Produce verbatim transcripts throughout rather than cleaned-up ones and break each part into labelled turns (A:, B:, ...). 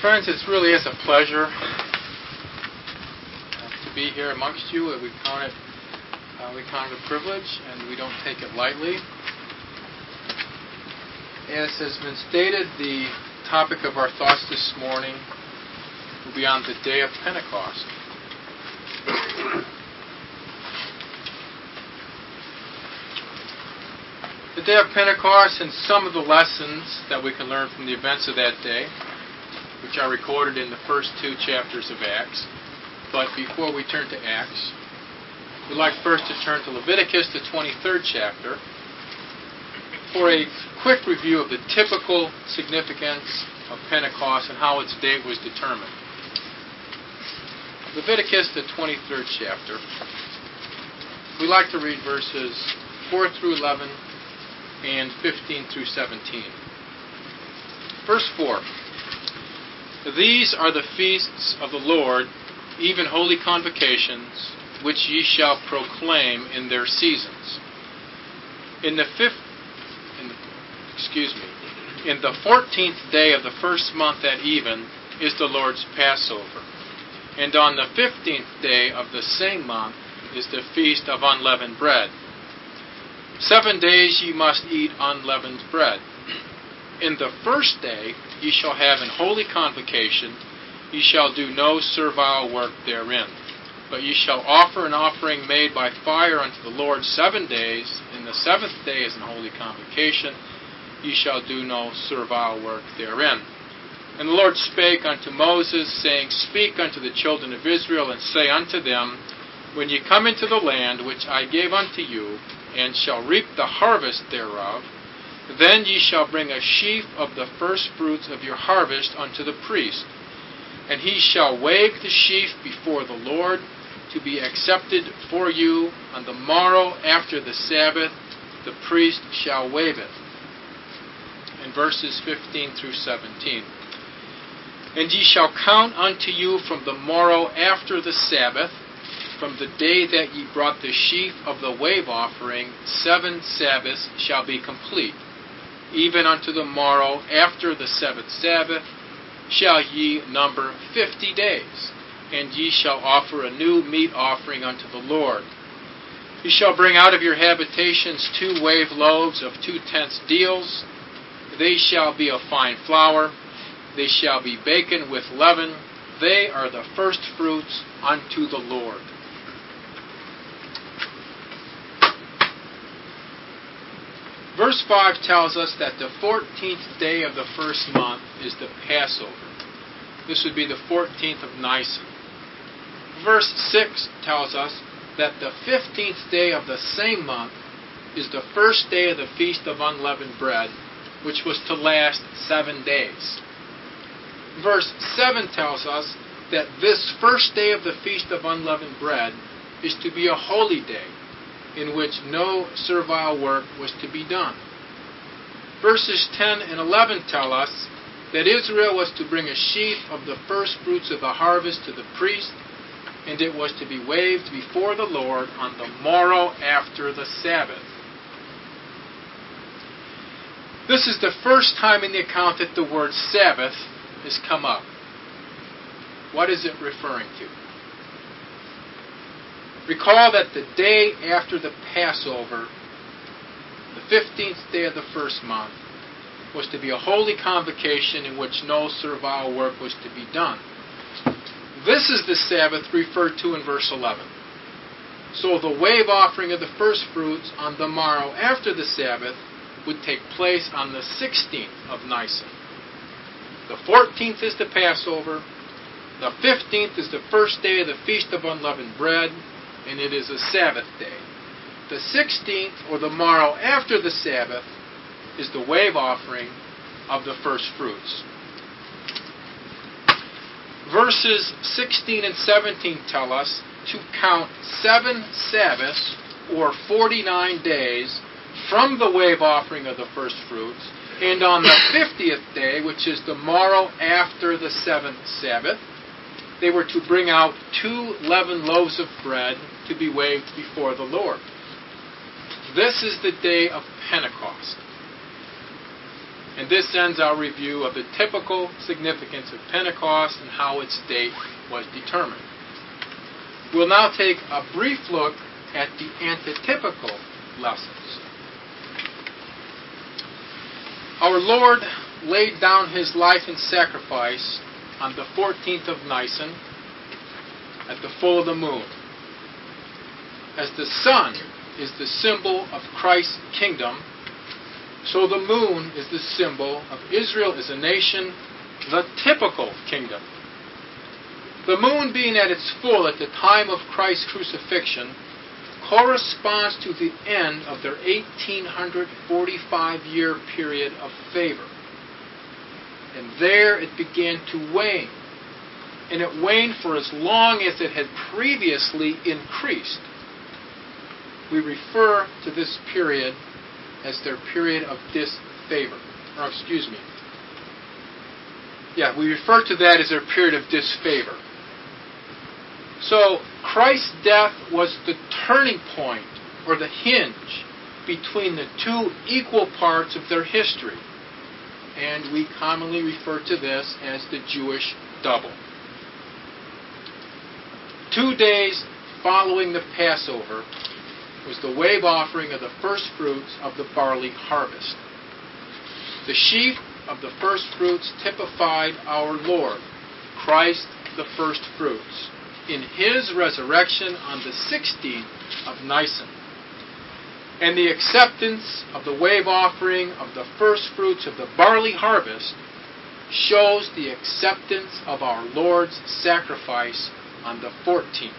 A: Friends, it really is a pleasure to be here amongst you. We count it, uh, we count it a privilege, and we don't take it lightly. As has been stated, the topic of our thoughts this morning will be on the day of Pentecost. The day of Pentecost and some of the lessons that we can learn from the events of that day, which are recorded in the first two chapters of Acts. But before we turn to Acts, we'd like first to turn to Leviticus, the twenty-third chapter, for a quick review of the typical significance of Pentecost and how its date was determined. Leviticus, the twenty-third chapter. We'd like to read verses four through eleven and fifteen through seventeen. Verse four. These are the feasts of the Lord, even holy convocations, which ye shall proclaim in their seasons. In the fifth, in the, excuse me, in the fourteenth day of the first month at even is the Lord's Passover, and on the fifteenth day of the same month is the feast of unleavened bread. Seven days ye must eat unleavened bread. In the first day ye shall have an holy convocation, ye shall do no servile work therein. But ye shall offer an offering made by fire unto the Lord seven days. In the seventh day is an holy convocation, ye shall do no servile work therein. And the Lord spake unto Moses, saying, Speak unto the children of Israel, and say unto them, When ye come into the land which I gave unto you, and shall reap the harvest thereof, then ye shall bring a sheaf of the firstfruits of your harvest unto the priest. And he shall wave the sheaf before the Lord, to be accepted for you. On the morrow after the Sabbath, the priest shall wave it. In verses fifteen through seventeen. And ye shall count unto you from the morrow after the Sabbath, from the day that ye brought the sheaf of the wave offering, seven Sabbaths shall be complete. Even unto the morrow after the seventh Sabbath shall ye number fifty days, and ye shall offer a new meat offering unto the Lord. Ye shall bring out of your habitations two wave loaves of two tenths deals. They shall be of fine flour. They shall be baken with leaven. They are the first fruits unto the Lord. Verse five tells us that the fourteenth day of the first month is the Passover. This would be the fourteenth of Nisan. Verse six tells us that the fifteenth day of the same month is the first day of the Feast of Unleavened Bread, which was to last seven days. Verse seven tells us that this first day of the Feast of Unleavened Bread is to be a holy day, in which no servile work was to be done. Verses ten and eleven tell us that Israel was to bring a sheaf of the first fruits of the harvest to the priest, and it was to be waved before the Lord on the morrow after the Sabbath. This is the first time in the account that the word Sabbath has come up. What is it referring to? Recall that the day after the Passover, the fifteenth day of the first month, was to be a holy convocation in which no servile work was to be done. This is the Sabbath referred to in verse eleven. So the wave offering of the first fruits on the morrow after the Sabbath would take place on the sixteenth of Nisan. The fourteenth is the Passover. The fifteenth is the first day of the Feast of Unleavened Bread, and it is a Sabbath day. The sixteenth, or the morrow after the Sabbath, is the wave offering of the first fruits. Verses sixteen and seventeen tell us to count seven Sabbaths, or forty-nine days, from the wave offering of the first fruits, and on the fiftieth day, which is the morrow after the seventh Sabbath, they were to bring out two leavened loaves of bread to be waved before the Lord. This is the day of Pentecost. And this ends our review of the typical significance of Pentecost and how its date was determined. We'll now take a brief look at the antitypical lessons. Our Lord laid down His life in sacrifice on the fourteenth of Nisan at the full of the moon. As the sun is the symbol of Christ's kingdom, so the moon is the symbol of Israel as a nation, the typical kingdom. The moon being at its full at the time of Christ's crucifixion corresponds to the end of their eighteen forty-five year period of favor. And there it began to wane. And it waned for as long as it had previously increased. We refer to this period as their period of disfavor. Or excuse me. Yeah, we refer to that as their period of disfavor. So Christ's death was the turning point or the hinge between the two equal parts of their history. And we commonly refer to this as the Jewish double. Two days following the Passover was the wave offering of the first fruits of the barley harvest. The sheaf of the first fruits typified our Lord, Christ the first fruits, in His resurrection on the sixteenth of Nisan. And the acceptance of the wave offering of the first fruits of the barley harvest shows the acceptance of our Lord's sacrifice on the fourteenth.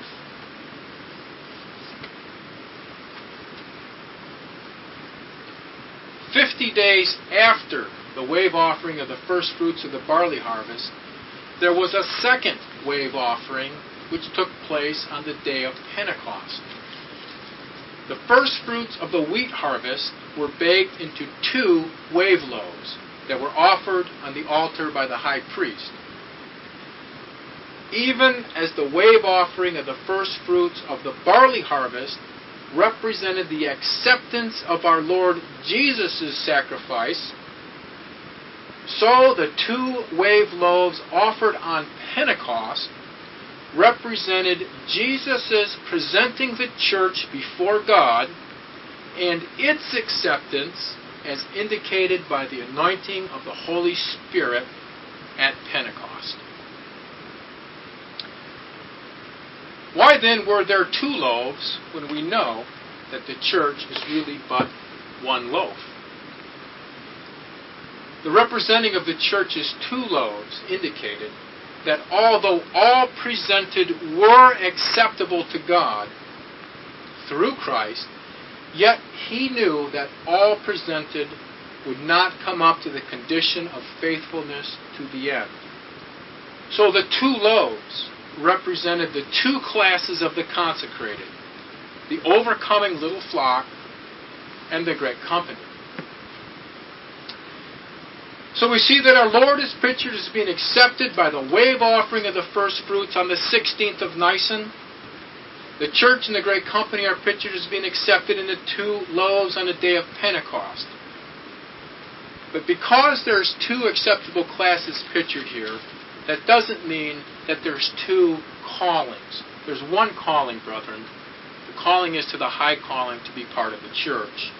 A: Fifty days after the wave offering of the first fruits of the barley harvest, there was a second wave offering which took place on the day of Pentecost. The first fruits of the wheat harvest were baked into two wave loaves that were offered on the altar by the high priest. Even as the wave offering of the first fruits of the barley harvest represented the acceptance of our Lord Jesus' sacrifice, so the two wave loaves offered on Pentecost represented Jesus' presenting the church before God and its acceptance as indicated by the anointing of the Holy Spirit at Pentecost. Why then were there two loaves when we know that the church is really but one loaf? The representing of the church's two loaves indicated that although all presented were acceptable to God through Christ, yet He knew that all presented would not come up to the condition of faithfulness to the end. So the two loaves represented the two classes of the consecrated, the overcoming little flock and the great company. So we see that our Lord is pictured as being accepted by the wave offering of the first fruits on the sixteenth of Nisan. The church and the great company are pictured as being accepted in the two loaves on the day of Pentecost. But because there's two acceptable classes pictured here, that doesn't mean that there's two callings. There's one calling, brethren. The calling is to the high calling to be part of the church.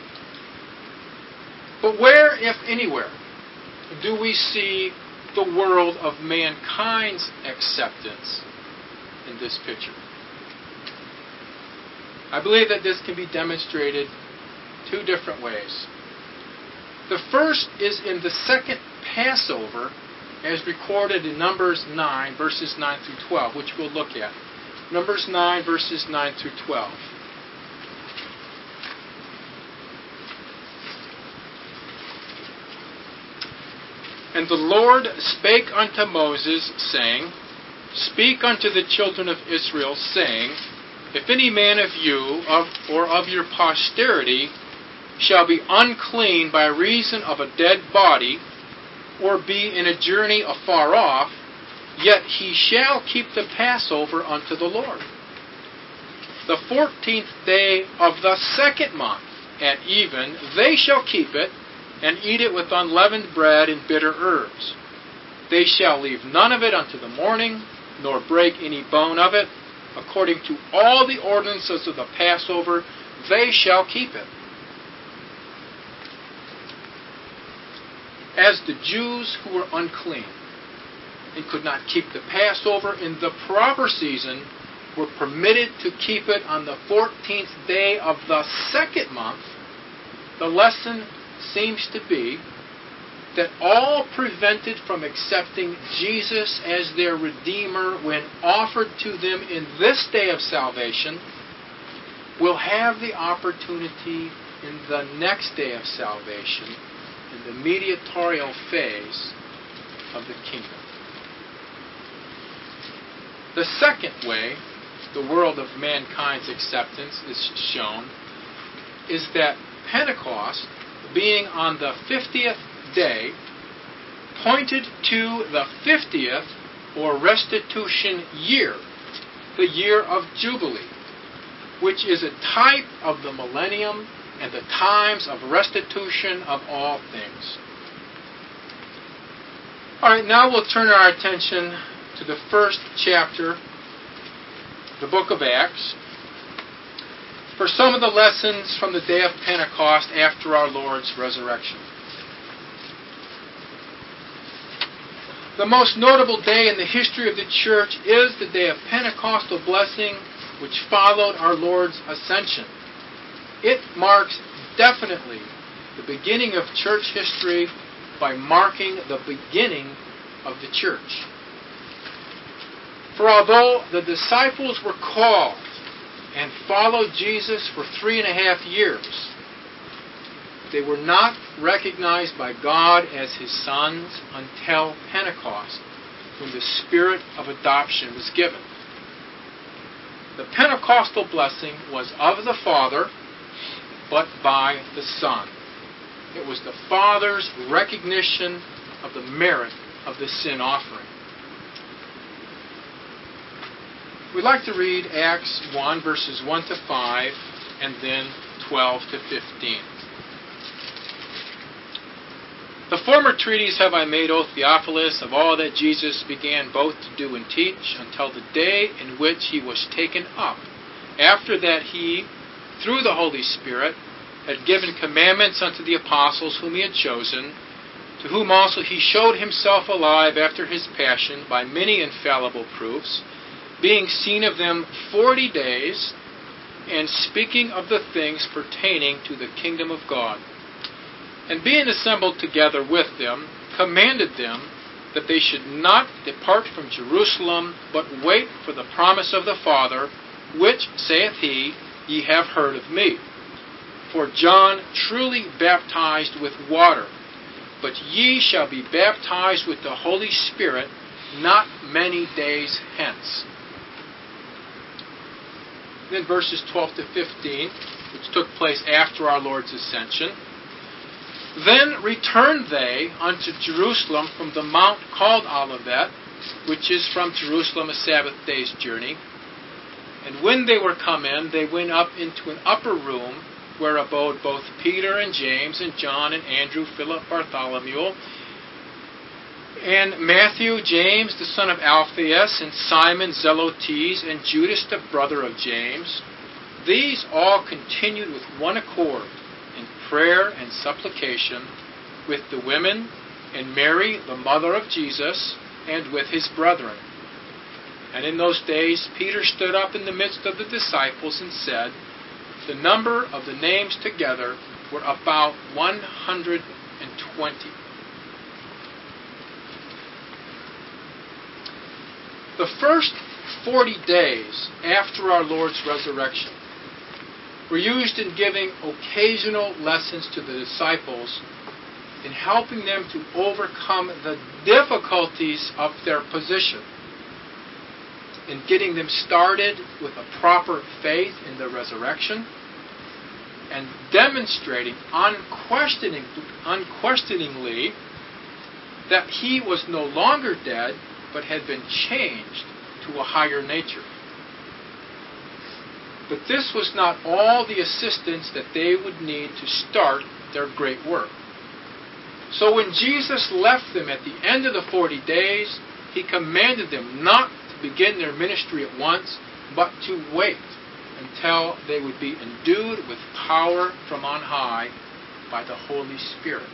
A: But where, if anywhere, do we see the world of mankind's acceptance in this picture? I believe that this can be demonstrated two different ways. The first is in the second Passover, as recorded in Numbers nine, verses nine through twelve, which we'll look at. Numbers nine, verses nine through twelve. And the Lord spake unto Moses, saying, Speak unto the children of Israel, saying, If any man of you of, or of your posterity shall be unclean by reason of a dead body, or be in a journey afar off, yet he shall keep the Passover unto the Lord. The fourteenth day of the second month at even, they shall keep it, and eat it with unleavened bread and bitter herbs. They shall leave none of it unto the morning, nor break any bone of it. According to all the ordinances of the Passover, they shall keep it. As the Jews who were unclean and could not keep the Passover in the proper season were permitted to keep it on the fourteenth day of the second month, the lesson seems to be that all prevented from accepting Jesus as their Redeemer when offered to them in this day of salvation will have the opportunity in the next day of salvation, in the mediatorial phase of the kingdom. The second way the world of mankind's acceptance is shown is that Pentecost, being on the fiftieth day, pointed to the fiftieth or restitution year, the year of Jubilee, which is a type of the millennium and the times of restitution of all things. All right, now we'll turn our attention to the first chapter, the book of Acts, for some of the lessons from the day of Pentecost after our Lord's resurrection. The most notable day in the history of the church is the day of Pentecostal blessing, which followed our Lord's ascension. It marks definitely the beginning of church history by marking the beginning of the church. For although the disciples were called and followed Jesus for three and a half years, they were not recognized by God as His sons until Pentecost, when the Spirit of adoption was given. The Pentecostal blessing was of the Father, but by the Son. It was the Father's recognition of the merit of the sin offering. We'd like to read Acts one, verses one to five, and then twelve to fifteen. The former treatise have I made, O Theophilus, of all that Jesus began both to do and teach, until the day in which He was taken up, after that He, through the Holy Spirit, had given commandments unto the apostles whom He had chosen, to whom also He showed Himself alive after His passion by many infallible proofs, being seen of them forty days, and speaking of the things pertaining to the kingdom of God. And being assembled together with them, commanded them that they should not depart from Jerusalem, but wait for the promise of the Father, which, saith He, ye have heard of me. For John truly baptized with water, but ye shall be baptized with the Holy Spirit not many days hence. Then verses twelve to fifteen, which took place after our Lord's ascension. Then returned they unto Jerusalem from the mount called Olivet, which is from Jerusalem a Sabbath day's journey. And when they were come in, they went up into an upper room, where abode both Peter and James and John and Andrew, Philip, Bartholomew, and Matthew, James, the son of Alphaeus, and Simon Zelotes, and Judas, the brother of James. These all continued with one accord in prayer and supplication with the women, and Mary, the mother of Jesus, and with his brethren. And in those days Peter stood up in the midst of the disciples and said, the number of the names together were about one hundred and twenty. The first forty days after our Lord's resurrection were used in giving occasional lessons to the disciples in helping them to overcome the difficulties of their position, in getting them started with a proper faith in the resurrection, and demonstrating unquestioning, unquestioningly that He was no longer dead, but had been changed to a higher nature. But this was not all the assistance that they would need to start their great work. So when Jesus left them at the end of the forty days, he commanded them not to begin their ministry at once, but to wait until they would be endued with power from on high by the Holy Spirit.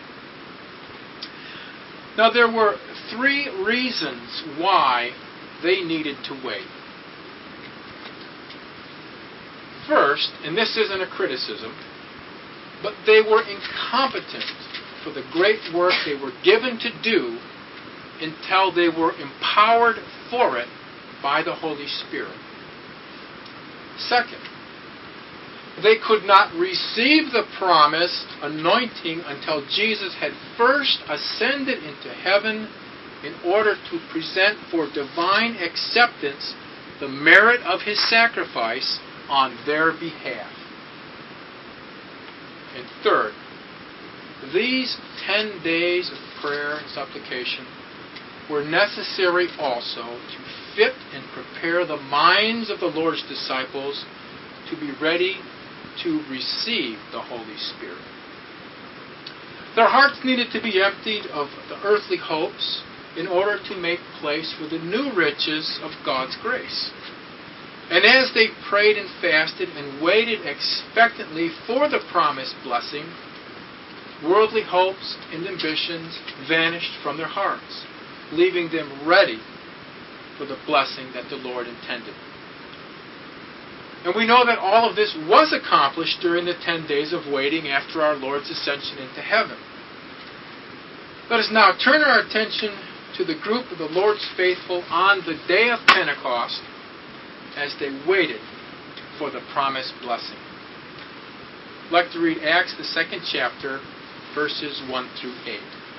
A: Now there were three reasons why they needed to wait. First, and this isn't a criticism, but they were incompetent for the great work they were given to do until they were empowered for it by the Holy Spirit. Second, they could not receive the promised anointing until Jesus had first ascended into heaven in order to present for divine acceptance the merit of his sacrifice on their behalf. And third, these ten days of prayer and supplication were necessary also to fit and prepare the minds of the Lord's disciples to be ready to receive the Holy Spirit. Their hearts needed to be emptied of the earthly hopes in order to make place for the new riches of God's grace. And as they prayed and fasted and waited expectantly for the promised blessing, worldly hopes and ambitions vanished from their hearts, leaving them ready for the blessing that the Lord intended. And we know that all of this was accomplished during the ten days of waiting after our Lord's ascension into heaven. Let us now turn our attention to the group of the Lord's faithful on the day of Pentecost as they waited for the promised blessing. I'd like to read Acts, the second chapter, verses one through eight.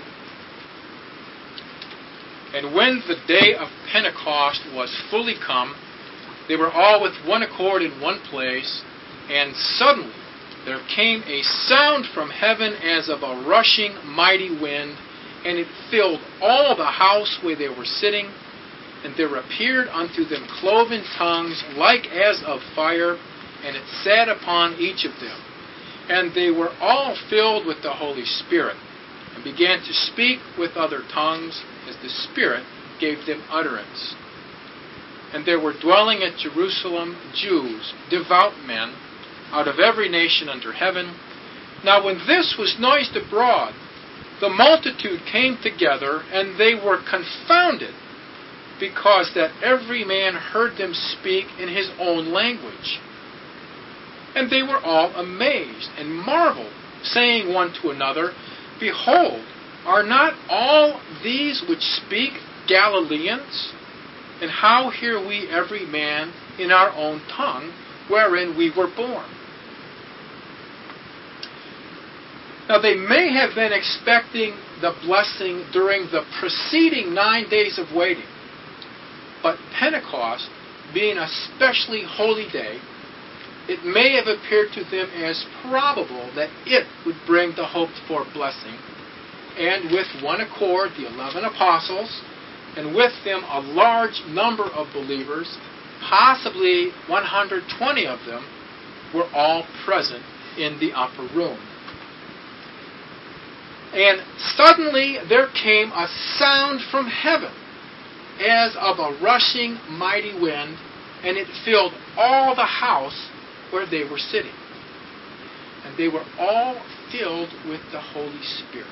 A: And when the day of Pentecost was fully come, they were all with one accord in one place, and suddenly there came a sound from heaven as of a rushing mighty wind, and it filled all the house where they were sitting. And there appeared unto them cloven tongues like as of fire, and it sat upon each of them. And they were all filled with the Holy Spirit, and began to speak with other tongues, as the Spirit gave them utterance. And there were dwelling at Jerusalem Jews, devout men, out of every nation under heaven. Now when this was noised abroad, the multitude came together, and they were confounded, because that every man heard them speak in his own language. And they were all amazed and marveled, saying one to another, Behold, are not all these which speak Galileans? And how hear we every man in our own tongue, wherein we were born? Now they may have been expecting the blessing during the preceding nine days of waiting, but Pentecost, being a specially holy day, it may have appeared to them as probable that it would bring the hoped-for blessing, and with one accord the eleven apostles, and with them a large number of believers, possibly one hundred twenty of them, were all present in the upper room. And suddenly there came a sound from heaven, as of a rushing mighty wind, and it filled all the house where they were sitting. And they were all filled with the Holy Spirit.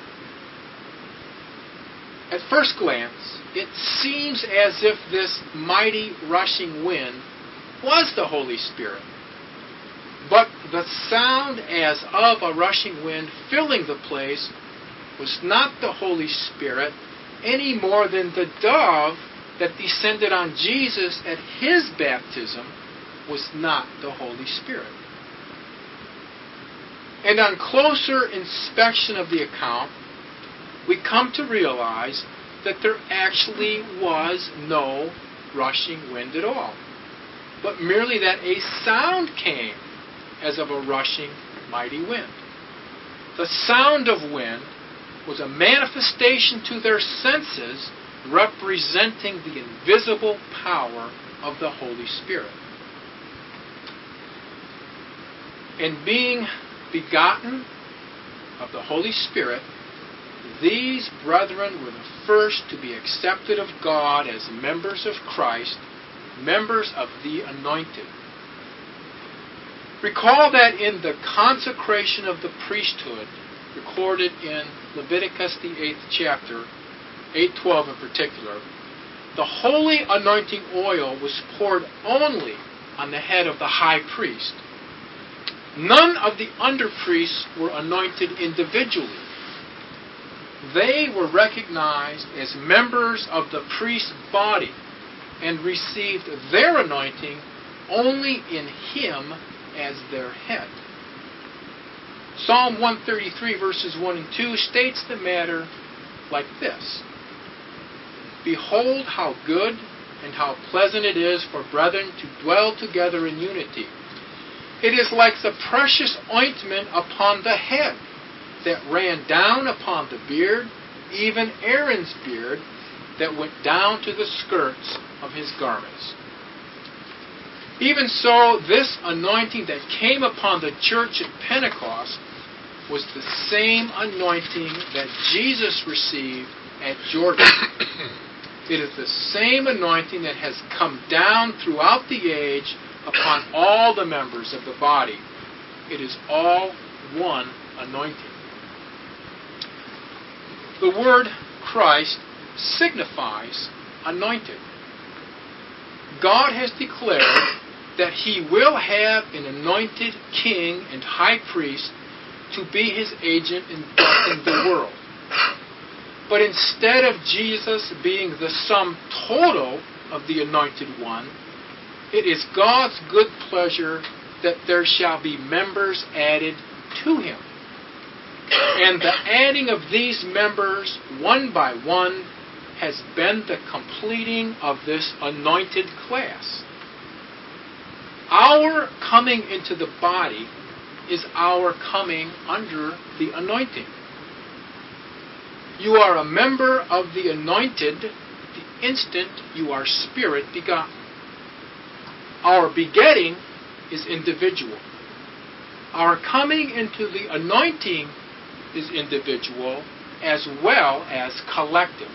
A: At first glance, it seems as if this mighty rushing wind was the Holy Spirit. But the sound as of a rushing wind filling the place was not the Holy Spirit any more than the dove that descended on Jesus at his baptism was not the Holy Spirit. And on closer inspection of the account, we come to realize that there actually was no rushing wind at all, but merely that a sound came as of a rushing mighty wind. The sound of wind was a manifestation to their senses representing the invisible power of the Holy Spirit. And being begotten of the Holy Spirit, these brethren were the first to be accepted of God as members of Christ, members of the anointed. Recall that in the consecration of the priesthood, recorded in Leviticus the eighth chapter, eight twelve in particular, the holy anointing oil was poured only on the head of the high priest. None of the under-priests were anointed individually. They were recognized as members of the priest's body and received their anointing only in him as their head. Psalm one thirty-three verses one and two states the matter like this: Behold how good and how pleasant it is for brethren to dwell together in unity. It is like the precious ointment upon the head that ran down upon the beard, even Aaron's beard, that went down to the skirts of his garments. Even so, this anointing that came upon the church at Pentecost was the same anointing that Jesus received at Jordan. It is the same anointing that has come down throughout the age upon all the members of the body. It is all one anointing. The word Christ signifies anointed. God has declared that He will have an anointed king and high priest to be His agent in blessing the world. But instead of Jesus being the sum total of the anointed one, it is God's good pleasure that there shall be members added to Him. And the adding of these members one by one has been the completing of this anointed class. Our coming into the body is our coming under the anointing. You are a member of the anointed the instant you are spirit begotten. Our begetting is individual. Our coming into the anointing is individual as well as collective.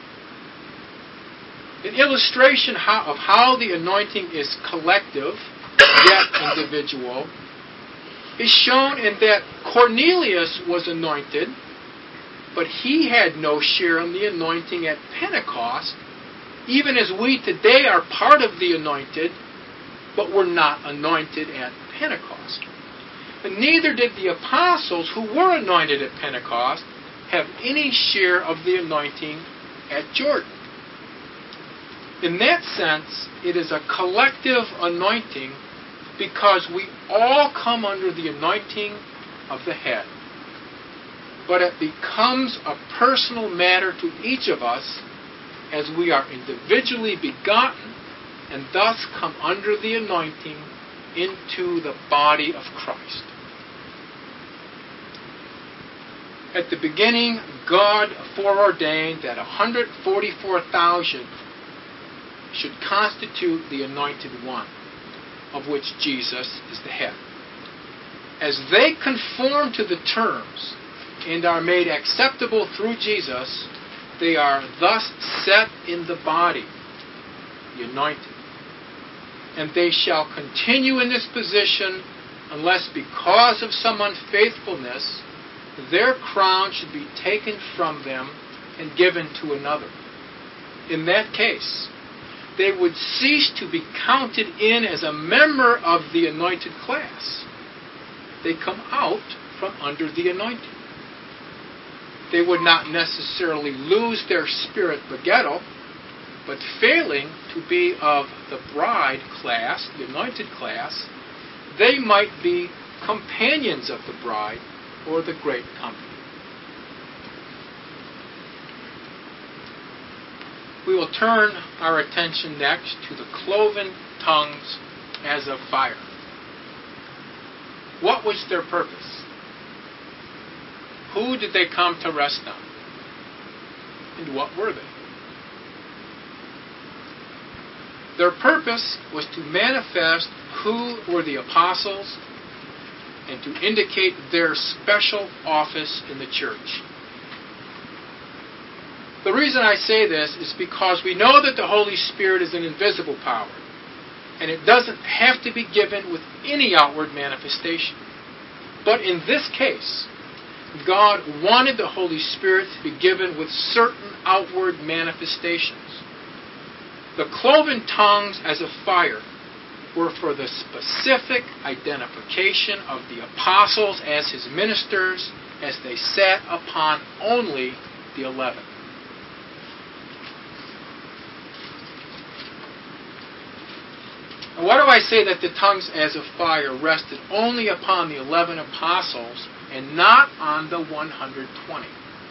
A: An illustration of how the anointing is collective yet individual is shown in that Cornelius was anointed, but he had no share in the anointing at Pentecost, even as we today are part of the anointed, but were not anointed at Pentecost. And neither did the apostles who were anointed at Pentecost have any share of the anointing at Jordan. In that sense, it is a collective anointing because we all come under the anointing of the head. But it becomes a personal matter to each of us as we are individually begotten and thus come under the anointing into the body of Christ. At the beginning, God foreordained that one hundred forty-four thousand should constitute the anointed one, of which Jesus is the head. As they conform to the terms and are made acceptable through Jesus, they are thus set in the body, the anointed. And they shall continue in this position unless because of some unfaithfulness their crown should be taken from them and given to another. In that case, they would cease to be counted in as a member of the anointed class. They come out from under the anointing. They would not necessarily lose their spirit begettal, but failing to be of the bride class, the anointed class, they might be companions of the bride or the great company. We will turn our attention next to the cloven tongues as of fire. What was their purpose? Who did they come to rest on? And what were they? Their purpose was to manifest who were the apostles and to indicate their special office in the church. The reason I say this is because we know that the Holy Spirit is an invisible power, and it doesn't have to be given with any outward manifestation. But in this case, God wanted the Holy Spirit to be given with certain outward manifestations. The cloven tongues as a fire were for the specific identification of the apostles as his ministers as they sat upon only the eleven. Now, why do I say that the tongues as a fire rested only upon the eleven apostles and not on the one hundred twenty?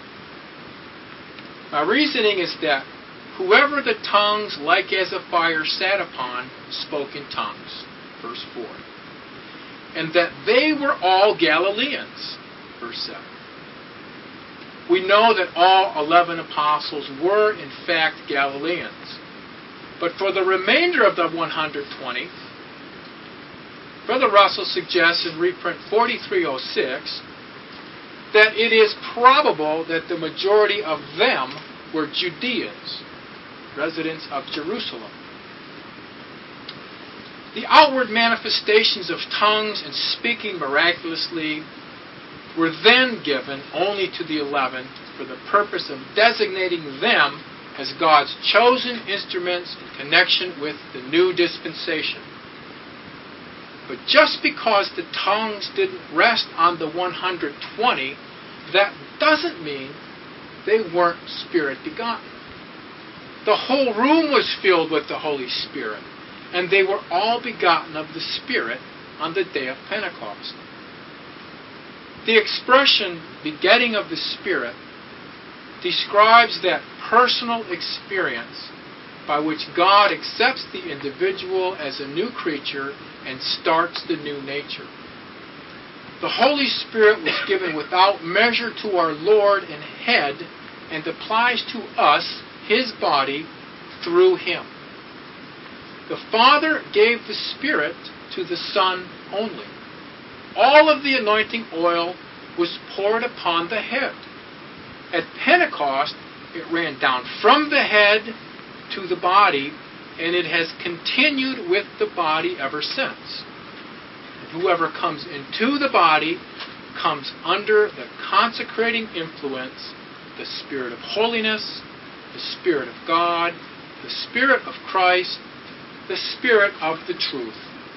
A: My reasoning is that whoever the tongues like as a fire sat upon spoke in tongues, verse four. And that they were all Galileans, verse seven. We know that all eleven apostles were in fact Galileans. But for the remainder of the one hundred twenty, Brother Russell suggests in reprint forty-three oh six that it is probable that the majority of them were Judeans, residents of Jerusalem. The outward manifestations of tongues and speaking miraculously were then given only to the eleven for the purpose of designating them as God's chosen instruments in connection with the new dispensation. But just because the tongues didn't rest on the one hundred twenty, that doesn't mean they weren't Spirit begotten. The whole room was filled with the Holy Spirit, and they were all begotten of the Spirit on the day of Pentecost. The expression begetting of the Spirit describes that personal experience by which God accepts the individual as a new creature and starts the new nature. The Holy Spirit was given without measure to our Lord and Head and applies to us, His body, through Him. The Father gave the Spirit to the Son only. All of the anointing oil was poured upon the head. At Pentecost, it ran down from the head to the body, and it has continued with the body ever since. And whoever comes into the body comes under the consecrating influence, the Spirit of holiness, the Spirit of God, the Spirit of Christ, the Spirit of the truth.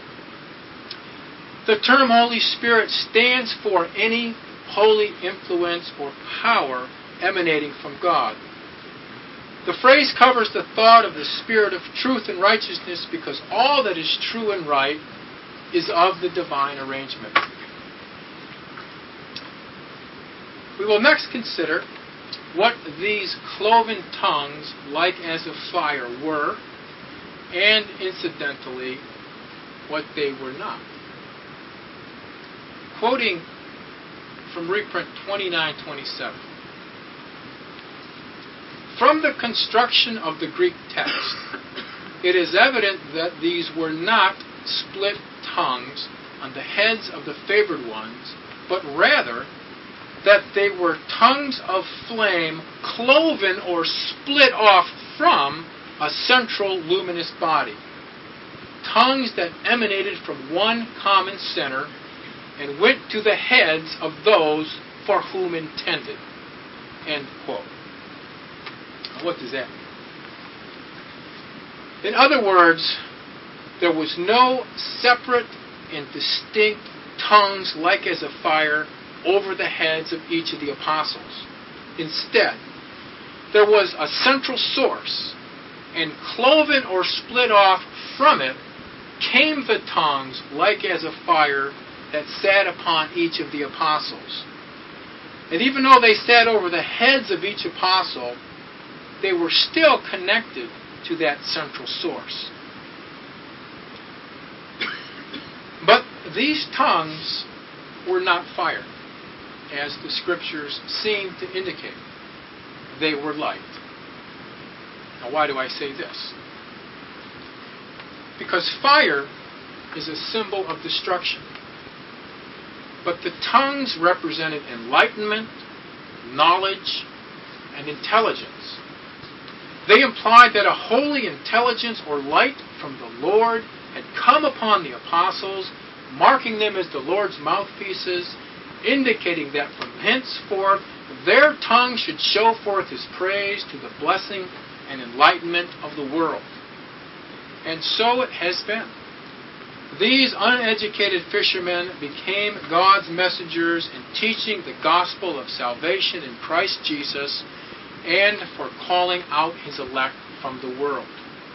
A: The term Holy Spirit stands for any holy influence or power emanating from God. The phrase covers the thought of the Spirit of truth and righteousness because all that is true and right is of the divine arrangement. We will next consider what these cloven tongues, like as of fire, were, and incidentally, what they were not. Quoting from reprint twenty-nine twenty-seven. From the construction of the Greek text, it is evident that these were not split tongues on the heads of the favored ones, but rather that they were tongues of flame cloven or split off from a central luminous body. Tongues that emanated from one common center and went to the heads of those for whom intended. End quote. What does that mean? In other words, there was no separate and distinct tongues like as a fire over the heads of each of the apostles. Instead, there was a central source, and cloven or split off from it came the tongues like as a fire that sat upon each of the apostles. And even though they sat over the heads of each apostle, they were still connected to that central source. But these tongues were not fire, as the Scriptures seem to indicate. They were light. Now, why do I say this? Because fire is a symbol of destruction. But the tongues represented enlightenment, knowledge, and intelligence. They implied that a holy intelligence or light from the Lord had come upon the apostles, marking them as the Lord's mouthpieces, indicating that from henceforth their tongue should show forth His praise to the blessing and enlightenment of the world. And so it has been. These uneducated fishermen became God's messengers in teaching the gospel of salvation in Christ Jesus and for calling out His elect from the world.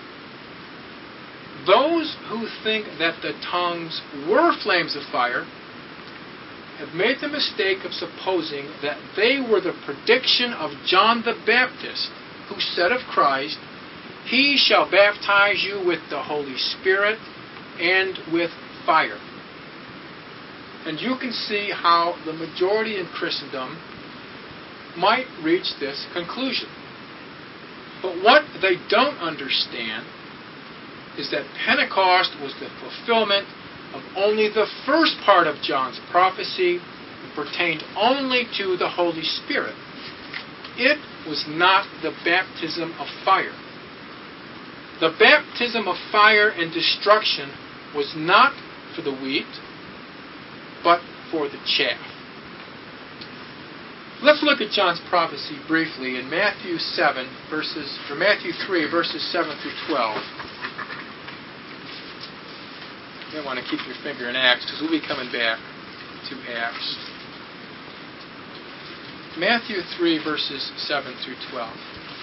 A: Those who think that the tongues were flames of fire have made the mistake of supposing that they were the prediction of John the Baptist, who said of Christ, "He shall baptize you with the Holy Spirit and with fire." And you can see how the majority in Christendom might reach this conclusion. But what they don't understand is that Pentecost was the fulfillment of only the first part of John's prophecy and pertained only to the Holy Spirit. It was not the baptism of fire. The baptism of fire and destruction was not for the wheat, but for the chaff. Let's look at John's prophecy briefly in Matthew seven verses or Matthew three verses seven through twelve. You may want to keep your finger in Acts because we'll be coming back to Acts. Matthew three verses seven through twelve.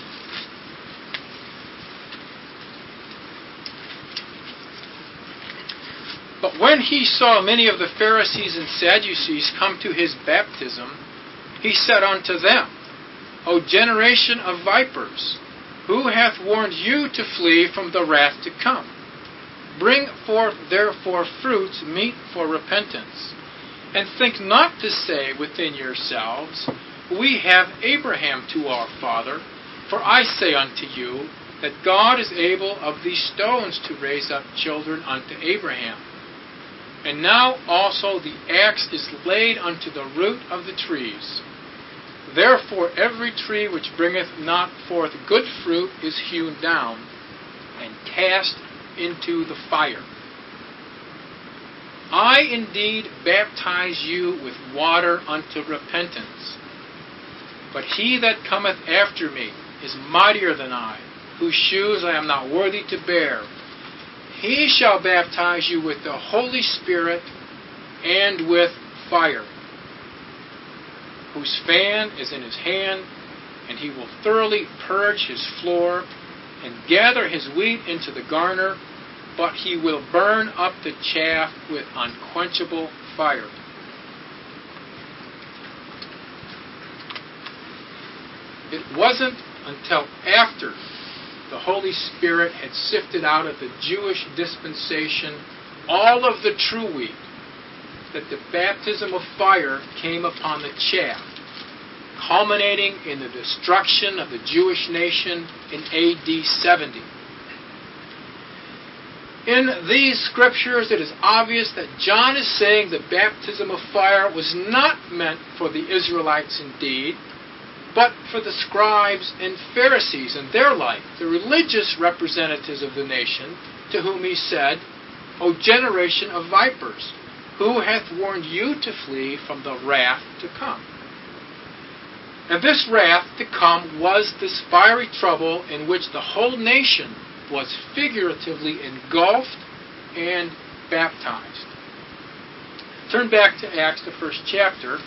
A: But when he saw many of the Pharisees and Sadducees come to his baptism, he said unto them, O generation of vipers, who hath warned you to flee from the wrath to come? Bring forth therefore fruits meet for repentance, and think not to say within yourselves, We have Abraham to our father. For I say unto you, that God is able of these stones to raise up children unto Abraham. And now also the axe is laid unto the root of the trees. Therefore every tree which bringeth not forth good fruit is hewn down, and cast into the fire. I indeed baptize you with water unto repentance. But he that cometh after me is mightier than I, whose shoes I am not worthy to bear. He shall baptize you with the Holy Spirit and with fire, whose fan is in his hand, and he will thoroughly purge his floor, and gather his wheat into the garner, but he will burn up the chaff with unquenchable fire. It wasn't until after the Holy Spirit had sifted out of the Jewish dispensation all of the true wheat that the baptism of fire came upon the chaff, culminating in the destruction of the Jewish nation in A D seventy. In these scriptures, it is obvious that John is saying the baptism of fire was not meant for the Israelites indeed, but for the scribes and Pharisees and their like, the religious representatives of the nation, to whom he said, O generation of vipers, who hath warned you to flee from the wrath to come? And this wrath to come was this fiery trouble in which the whole nation was figuratively engulfed and baptized. Turn back to Acts, the first chapter,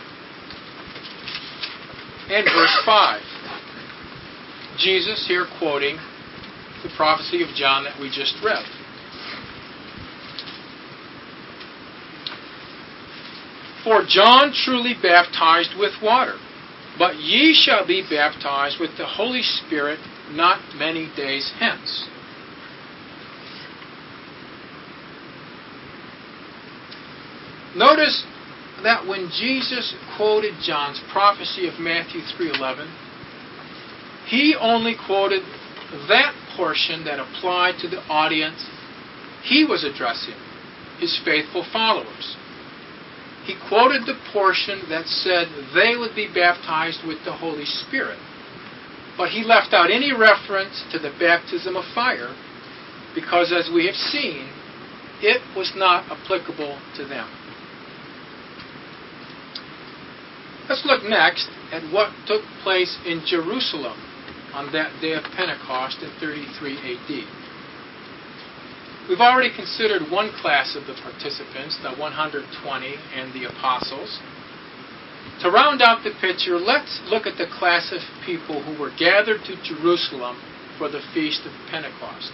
A: and verse five. Jesus here quoting the prophecy of John that we just read. For John truly baptized with water, but ye shall be baptized with the Holy Spirit not many days hence. Notice that when Jesus quoted John's prophecy of Matthew three eleven, he only quoted that portion that applied to the audience he was addressing, his faithful followers. He quoted the portion that said they would be baptized with the Holy Spirit. but he left out any reference to the baptism of fire because, as we have seen, it was not applicable to them. Let's look next at what took place in Jerusalem on that day of Pentecost in thirty-three A D. We've already considered one class of the participants, the one hundred twenty and the apostles. To round out the picture, let's look at the class of people who were gathered to Jerusalem for the Feast of Pentecost.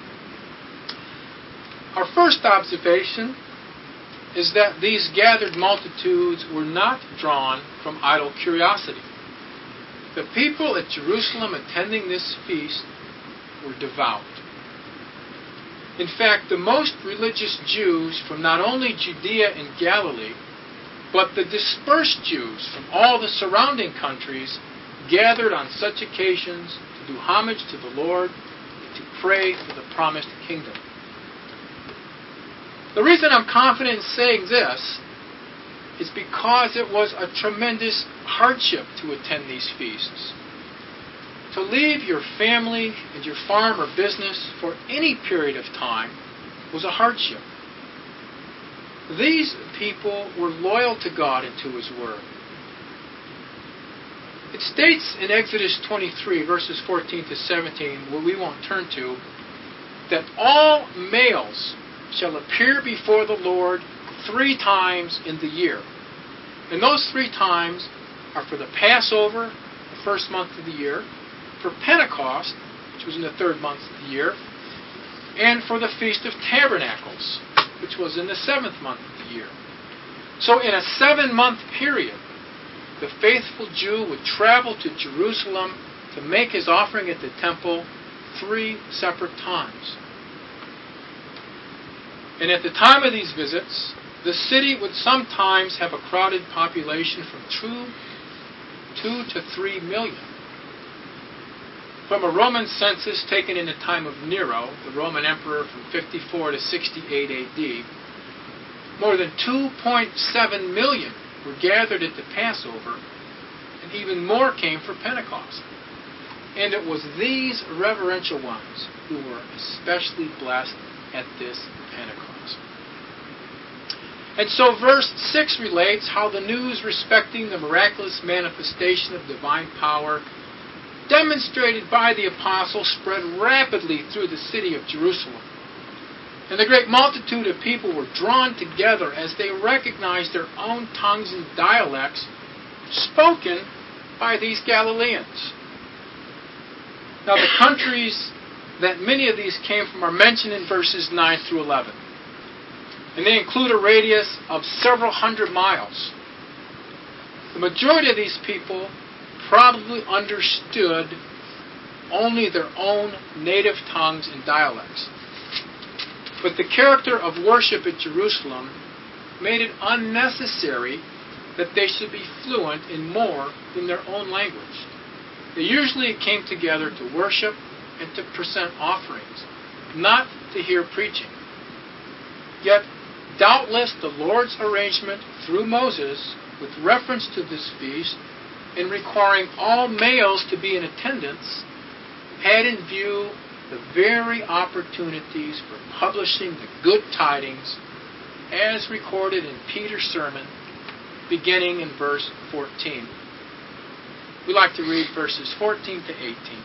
A: Our first observation is that these gathered multitudes were not drawn from idle curiosity. The people at Jerusalem attending this feast were devout. In fact, the most religious Jews from not only Judea and Galilee, but the dispersed Jews from all the surrounding countries gathered on such occasions to do homage to the Lord and to pray for the promised kingdom. The reason I'm confident in saying this is because it was a tremendous hardship to attend these feasts. To leave your family and your farm or business for any period of time was a hardship. These people were loyal to God and to His Word. It states in Exodus twenty-three, verses fourteen to seventeen, where we won't turn to, that all males shall appear before the Lord three times in the year. And those three times are for the Passover, the first month of the year, for Pentecost, which was in the third month of the year, and for the Feast of Tabernacles, which was in the seventh month of the year. So in a seven-month period, the faithful Jew would travel to Jerusalem to make his offering at the temple three separate times. And at the time of these visits, the city would sometimes have a crowded population from two, two to three million. From a Roman census taken in the time of Nero, the Roman emperor from fifty-four to sixty-eight A D, more than two point seven million were gathered at the Passover, and even more came for Pentecost. And it was these reverential ones who were especially blessed at this Pentecost. And so verse six relates how the news respecting the miraculous manifestation of divine power demonstrated by the apostles spread rapidly through the city of Jerusalem. And the great multitude of people were drawn together as they recognized their own tongues and dialects spoken by these Galileans. Now the countries that many of these came from are mentioned in verses nine through eleven. And they include a radius of several hundred miles. The majority of these people probably understood only their own native tongues and dialects. But the character of worship at Jerusalem made it unnecessary that they should be fluent in more than their own language. They usually came together to worship and to present offerings, not to hear preaching. Yet, doubtless the Lord's arrangement through Moses with reference to this feast in requiring all males to be in attendance had in view the very opportunities for publishing the good tidings as recorded in Peter's sermon beginning in verse fourteen. We like to read verses fourteen to eighteen.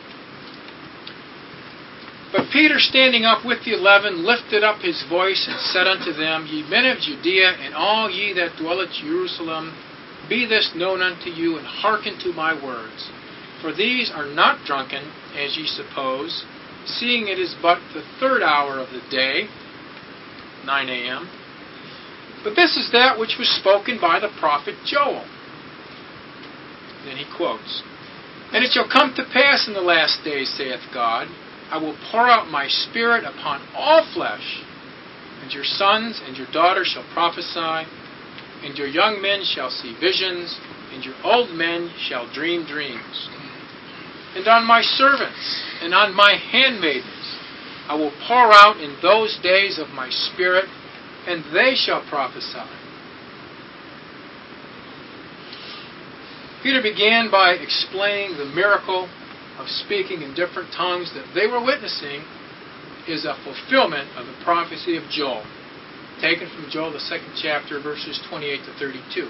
A: But Peter, standing up with the eleven, lifted up his voice and said unto them, Ye men of Judea, and all ye that dwell at Jerusalem, be this known unto you, and hearken to my words. For these are not drunken, as ye suppose, seeing it is but the third hour of the day, nine a.m. But this is that which was spoken by the prophet Joel. Then he quotes, And it shall come to pass in the last days, saith God, I will pour out my Spirit upon all flesh, and your sons and your daughters shall prophesy, and your young men shall see visions, and your old men shall dream dreams. And on my servants and on my handmaidens I will pour out in those days of my Spirit, and they shall prophesy. Peter began by explaining the miracle of speaking in different tongues that they were witnessing is a fulfillment of the prophecy of Joel, taken from Joel, the second chapter, verses twenty-eight to thirty-two.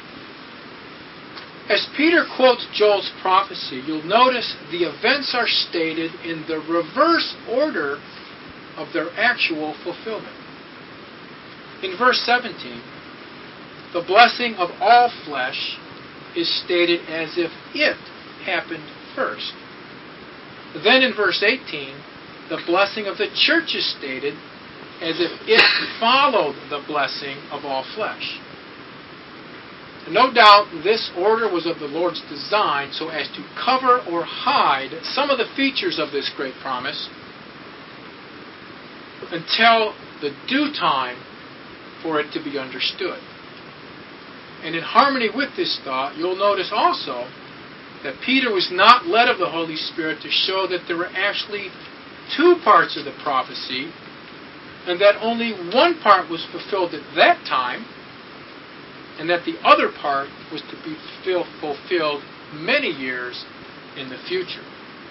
A: As Peter quotes Joel's prophecy, you'll notice the events are stated in the reverse order of their actual fulfillment. In verse seventeen, the blessing of all flesh is stated as if it happened first. Then in verse eighteen, the blessing of the church is stated as if it followed the blessing of all flesh. No doubt this order was of the Lord's design so as to cover or hide some of the features of this great promise until the due time for it to be understood. And in harmony with this thought, you'll notice also that Peter was not led of the Holy Spirit to show that there were actually two parts of the prophecy, and that only one part was fulfilled at that time, and that the other part was to be fulfilled many years in the future.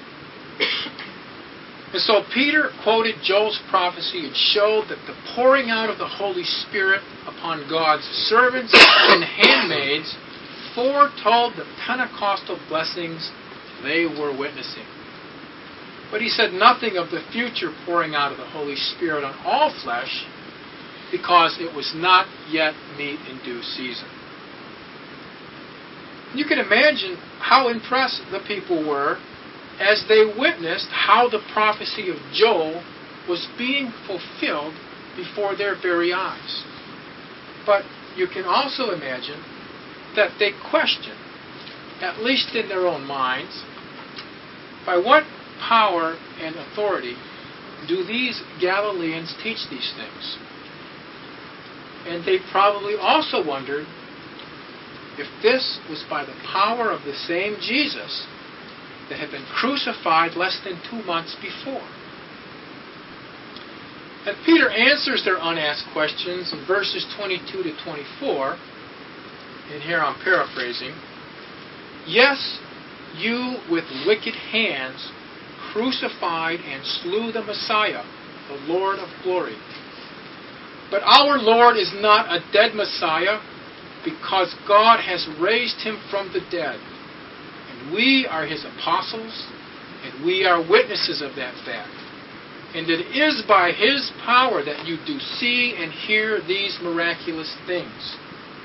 A: And so Peter quoted Joel's prophecy and showed that the pouring out of the Holy Spirit upon God's servants and handmaids foretold the Pentecostal blessings they were witnessing. But he said nothing of the future pouring out of the Holy Spirit on all flesh, because it was not yet meet in due season. You can imagine how impressed the people were as they witnessed how the prophecy of Joel was being fulfilled before their very eyes. But you can also imagine that they questioned, at least in their own minds, by what power and authority do these Galileans teach these things? And they probably also wondered if this was by the power of the same Jesus that had been crucified less than two months before. And Peter answers their unasked questions in verses twenty-two to twenty-four, and here I'm paraphrasing. Yes, you with wicked hands crucified and slew the Messiah, the Lord of glory. But our Lord is not a dead Messiah, because God has raised him from the dead. And we are his apostles, and we are witnesses of that fact. And it is by his power that you do see and hear these miraculous things.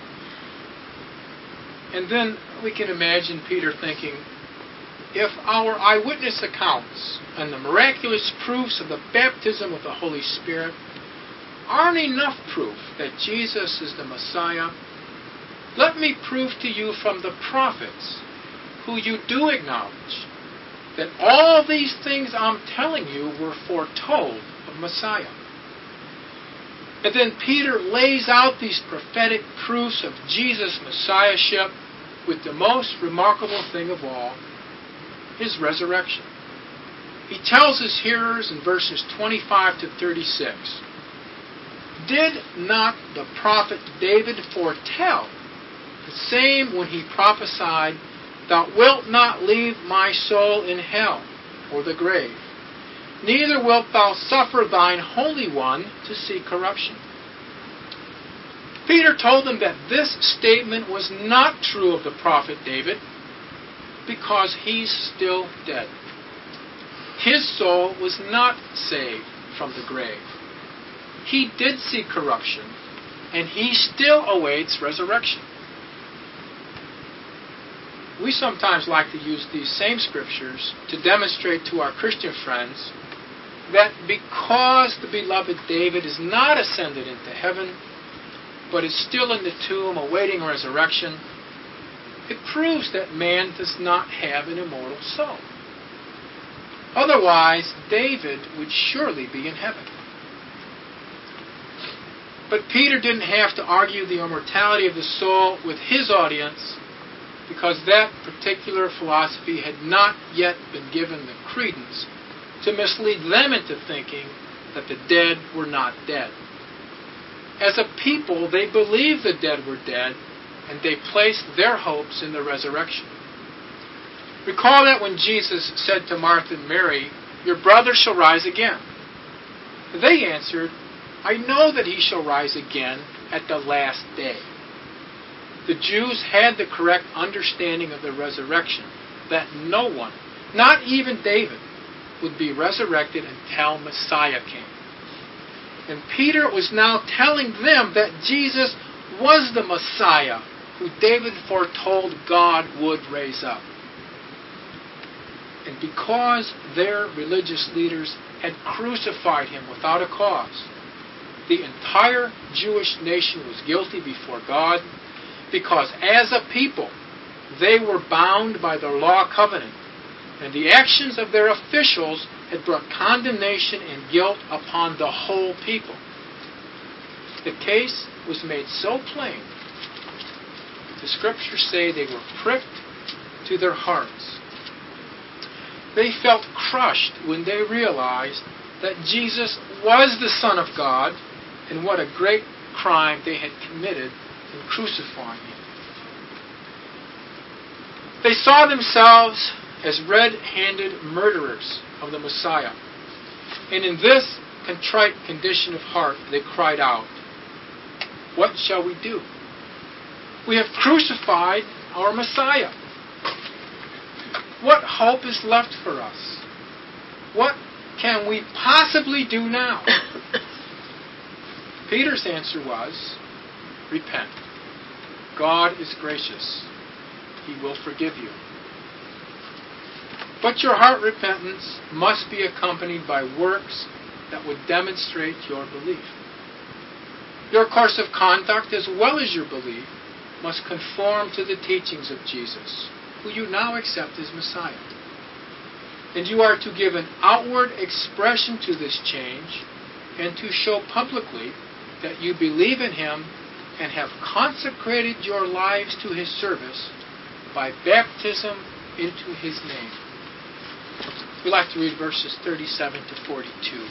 A: And then we can imagine Peter thinking, if our eyewitness accounts and the miraculous proofs of the baptism with the Holy Spirit aren't enough proof that Jesus is the Messiah, let me prove to you from the prophets, who you do acknowledge, that all these things I'm telling you were foretold of Messiah. And then Peter lays out these prophetic proofs of Jesus' Messiahship with the most remarkable thing of all, his resurrection. He tells his hearers in verses twenty-five to thirty-six, did not the prophet David foretell the same when he prophesied, thou wilt not leave my soul in hell, or the grave, neither wilt thou suffer thine Holy One to see corruption? Peter told them that this statement was not true of the prophet David, because he's still dead. His soul was not saved from the grave. He did see corruption, and he still awaits resurrection. We sometimes like to use these same scriptures to demonstrate to our Christian friends that because the beloved David is not ascended into heaven, but is still in the tomb awaiting resurrection, it proves that man does not have an immortal soul. Otherwise, David would surely be in heaven. But Peter didn't have to argue the immortality of the soul with his audience, because that particular philosophy had not yet been given the credence to mislead them into thinking that the dead were not dead. As a people, they believed the dead were dead, and they placed their hopes in the resurrection. Recall that when Jesus said to Martha and Mary, "Your brother shall rise again." They answered, "I know that he shall rise again at the last day." The Jews had the correct understanding of the resurrection, that no one, not even David, would be resurrected until Messiah came. And Peter was now telling them that Jesus was the Messiah who David foretold God would raise up. And because their religious leaders had crucified him without a cause, the entire Jewish nation was guilty before God, because as a people, they were bound by the law covenant, and the actions of their officials had brought condemnation and guilt upon the whole people. The case was made so plain, the Scriptures say they were pricked to their hearts. They felt crushed when they realized that Jesus was the Son of God, and what a great crime they had committed in crucifying him. They saw themselves as red-handed murderers of the Messiah. And in this contrite condition of heart, they cried out, "What shall we do? We have crucified our Messiah. What hope is left for us? What can we possibly do now?" Peter's answer was, "Repent. God is gracious. He will forgive you. But your heart repentance must be accompanied by works that would demonstrate your belief. Your course of conduct, as well as your belief, must conform to the teachings of Jesus, who you now accept as Messiah. And you are to give an outward expression to this change and to show publicly that you believe in him and have consecrated your lives to his service by baptism into his name." We'd like to read verses thirty-seven to forty-two.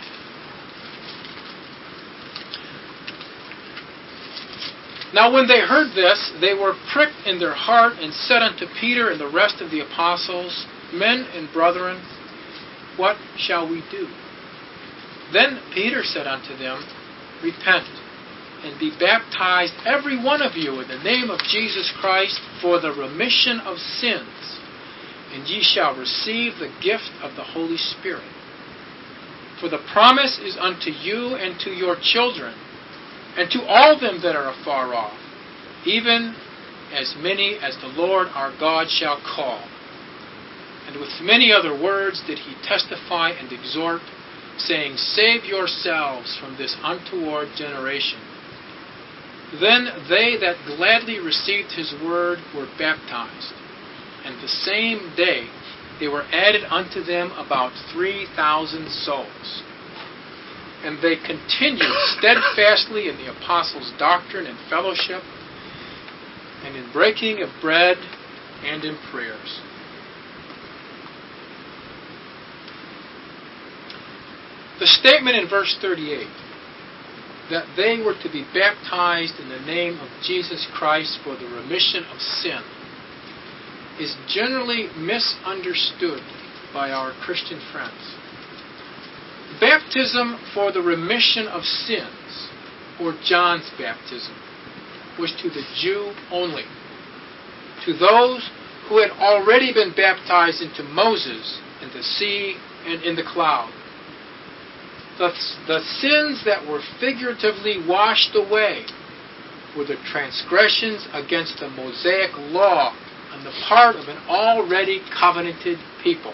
A: Now when they heard this, they were pricked in their heart, and said unto Peter and the rest of the apostles, "Men and brethren, what shall we do?" Then Peter said unto them, "Repent, and be baptized every one of you in the name of Jesus Christ for the remission of sins, and ye shall receive the gift of the Holy Spirit. For the promise is unto you and to your children, and to all them that are afar off, even as many as the Lord our God shall call." And with many other words did he testify and exhort, saying, "Save yourselves from this untoward generation." Then they that gladly received his word were baptized, and the same day they were added unto them about three thousand souls. And they continued steadfastly in the apostles' doctrine and fellowship, and in breaking of bread, and in prayers. The statement in verse thirty-eight, that they were to be baptized in the name of Jesus Christ for the remission of sin, is generally misunderstood by our Christian friends. Baptism for the remission of sins, or John's baptism, was to the Jew only. To those who had already been baptized into Moses in the sea and in the cloud. The, the sins that were figuratively washed away were the transgressions against the Mosaic law on the part of an already covenanted people.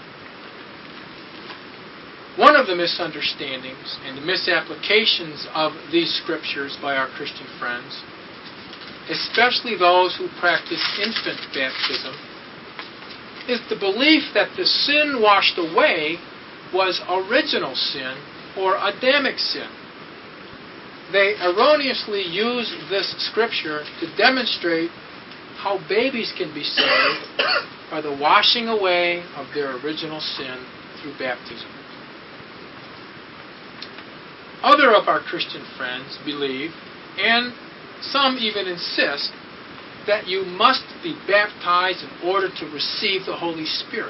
A: One of the misunderstandings and misapplications of these scriptures by our Christian friends, especially those who practice infant baptism, is the belief that the sin washed away was original sin or Adamic sin. They erroneously use this scripture to demonstrate how babies can be saved by the washing away of their original sin through baptism. Other of our Christian friends believe, and some even insist, that you must be baptized in order to receive the Holy Spirit.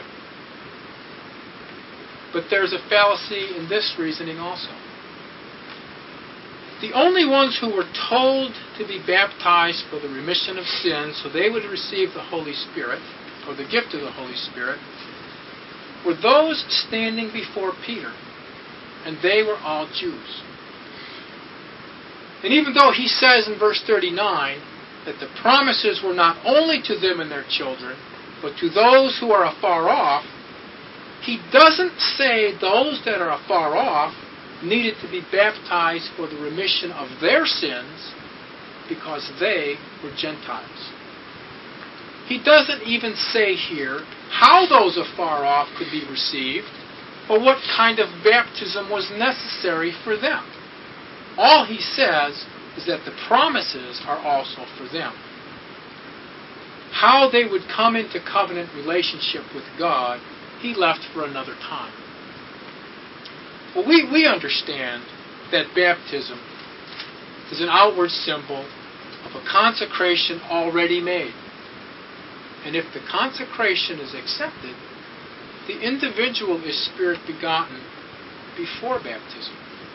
A: But there's a fallacy in this reasoning also. The only ones who were told to be baptized for the remission of sins so they would receive the Holy Spirit, or the gift of the Holy Spirit, were those standing before Peter, and they were all Jews. And even though he says in verse thirty-nine that the promises were not only to them and their children, but to those who are afar off, he doesn't say those that are afar off needed to be baptized for the remission of their sins because they were Gentiles. He doesn't even say here how those afar off could be received or what kind of baptism was necessary for them. All he says is that the promises are also for them. How they would come into covenant relationship with God, he left for another time. Well, we, we understand that baptism is an outward symbol of a consecration already made. And if the consecration is accepted, the individual is Spirit begotten before baptism.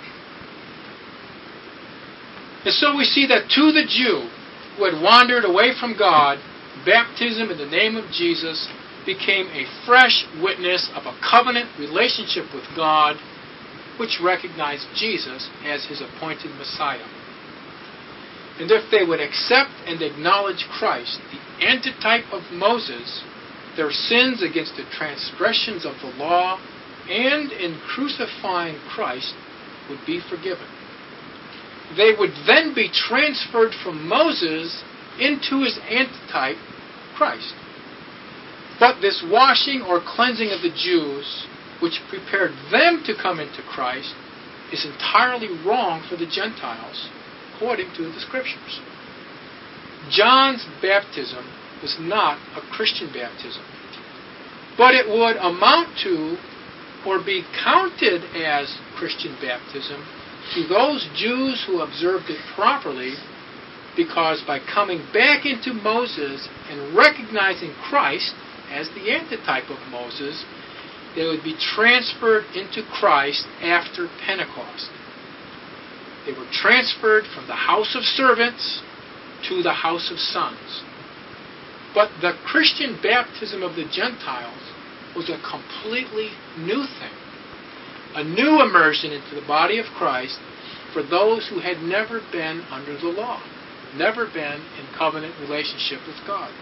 A: And so we see that to the Jew who had wandered away from God, baptism in the name of Jesus became a fresh witness of a covenant relationship with God, which recognized Jesus as his appointed Messiah. And if they would accept and acknowledge Christ, the antitype of Moses, their sins against the transgressions of the law and in crucifying Christ would be forgiven. They would then be transferred from Moses into his antitype, Christ. But this washing or cleansing of the Jews, which prepared them to come into Christ, is entirely wrong for the Gentiles, according to the Scriptures. John's baptism was not a Christian baptism, but it would amount to or be counted as Christian baptism to those Jews who observed it properly, because by coming back into Moses and recognizing Christ as the antitype of Moses, they would be transferred into Christ after Pentecost. They were transferred from the house of servants to the house of sons. But the Christian baptism of the Gentiles was a completely new thing. A new immersion into the body of Christ for those who had never been under the law, never been in covenant relationship with God.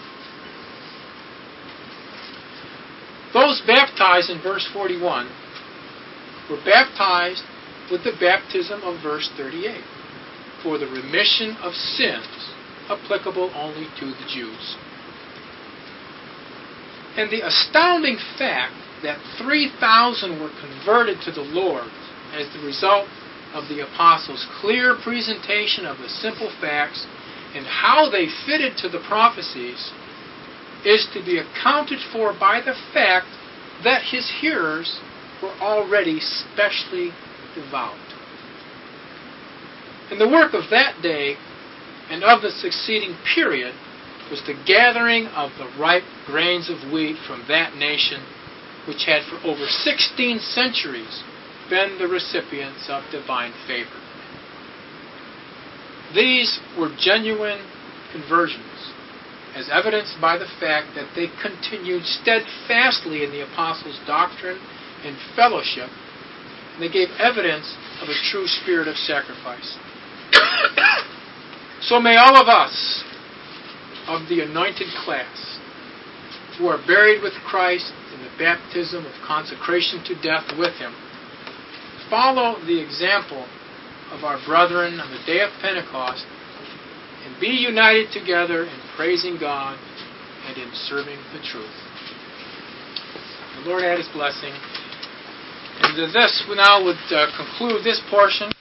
A: Those baptized in verse forty-one were baptized with the baptism of verse thirty-eight for the remission of sins applicable only to the Jews. And the astounding fact that three thousand were converted to the Lord as the result of the apostles' clear presentation of the simple facts and how they fitted to the prophecies is to be accounted for by the fact that his hearers were already specially devout. And the work of that day and of the succeeding period was the gathering of the ripe grains of wheat from that nation, which had for over sixteen centuries been the recipients of divine favor. These were genuine conversions, as evidenced by the fact that they continued steadfastly in the apostles' doctrine and fellowship, and they gave evidence of a true spirit of sacrifice. So may all of us of the anointed class who are buried with Christ in the baptism of consecration to death with him follow the example of our brethren on the day of Pentecost and be united together in praising God and in serving the truth. The Lord add his blessing. And to this, we now would uh, conclude this portion.